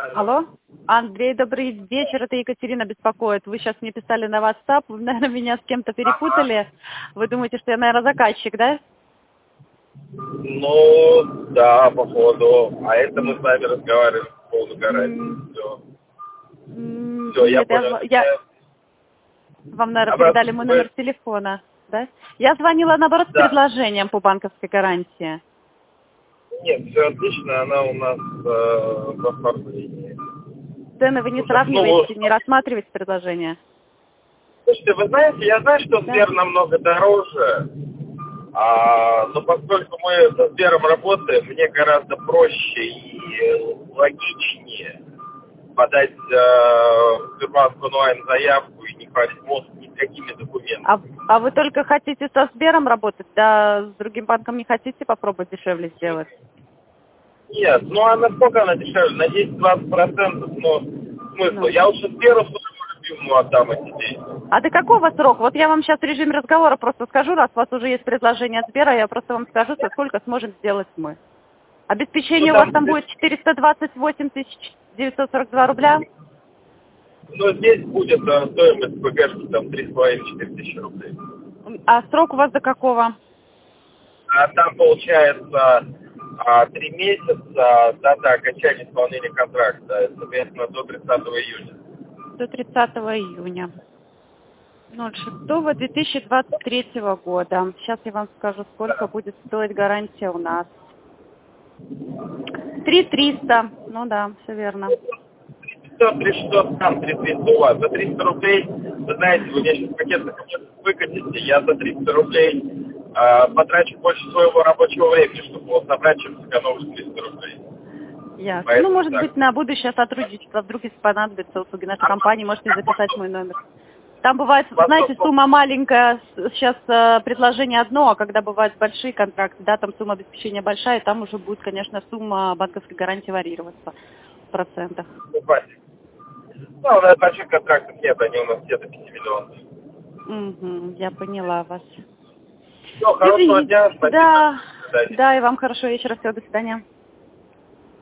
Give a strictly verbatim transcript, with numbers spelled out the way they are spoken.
Алло? Андрей, добрый вечер, это Екатерина беспокоит. Вы сейчас мне писали на WhatsApp, вы, наверное, меня с кем-то перепутали. Вы думаете, что я, наверное, заказчик, да? Ну, да, походу. А это мы с вами разговариваем по поводу гарантии. Все. М, Все, я Нет, я, понял. зв- я- вам, наверное, Обратно передали мой вы- номер телефона, да? Я звонила, наоборот, с Да. предложением по банковской гарантии. Нет, все отлично, она у нас э, в оформлении. Цены вы не Уже, ну, сравниваете, не рассматриваете предложение? слушайте, вы знаете, я знаю, что Да. Сбер намного дороже, а, но поскольку мы со Сбером работаем, мне гораздо проще и логичнее подать э, в Сбербанк онлайн заявку и не ходить мост никакими документами. А, а вы только хотите со Сбером работать, да с другим банком не хотите попробовать дешевле сделать? Нет, ну а насколько она дешевле? На десять-двадцать процентов, но смысл? Ну. Я лучше Сберу своему любимому отдам эти деньги. А до какого срока? Вот я вам сейчас в режиме разговора просто скажу, раз у вас уже есть предложение от Сбера, я просто вам скажу, со сколько сможем сделать мы. Ну Обеспечение у вас там, там будет четыреста двадцать восемь тысяч девятьсот сорок два рубля. ну здесь будет э, стоимость ПГшки там три с половиной-четыре тысячи рублей. А срок у вас до какого? А там получается а, три месяца дата окончания исполнения контракта, соответственно, до тридцатого июня. До тридцатого июня. ноль шестого две тысячи двадцать третьего года. Сейчас я вам скажу, сколько будет стоить гарантия у нас. три триста. Ну да, все верно. пятьсот, три шестьсот, там три триста у вас. За триста рублей, вы знаете, вы мне сейчас пакет выкатите, я за триста рублей э, потрачу больше своего рабочего времени, чтобы его собрать, чем сэкономить триста рублей. Ясно. Поэтому Ну, может так. быть, на будущее сотрудничество, вдруг если понадобится услуги нашей компании, можете записать мой номер. Там бывает, знаете, сумма маленькая, сейчас э, предложение одно, а когда бывают большие контракты, да, там сумма обеспечения большая, там уже будет, конечно, сумма банковской гарантии варьироваться в процентах. Ну, хватит. Ну, у нас больших контрактов нет, они у нас где-то пяти миллионов. Угу, я поняла вас. Все, хорошего Извините. дня, спасибо. Да, До свидания. да, и вам хорошего вечера, всего, до свидания.